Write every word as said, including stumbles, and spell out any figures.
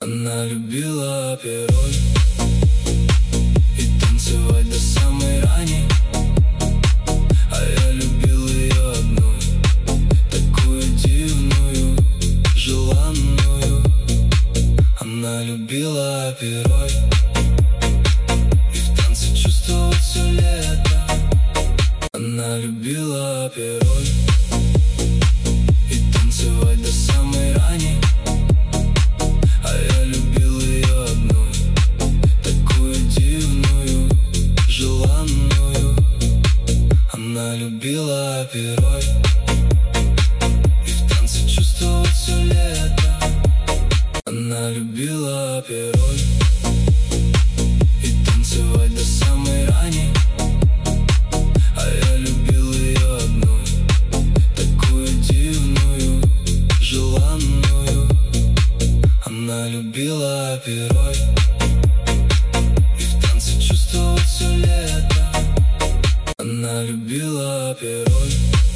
Она любила опероль и танцевать до самой рани, а я любил ее одну, такую дивную, желанную. Она любила опероль и в танце чувствовать все лето. Она любила опероль и танцевать до самой рани, а я любил ее одну, такую дивную, желанную. Она любила опероль и в танце чувствовать все лето. Она любила опероль и танцевать до самой рани, а я любил ее одну, такую дивную, желанную. Она любила опероль и в танце чувствовать все лето. Она любила опероль.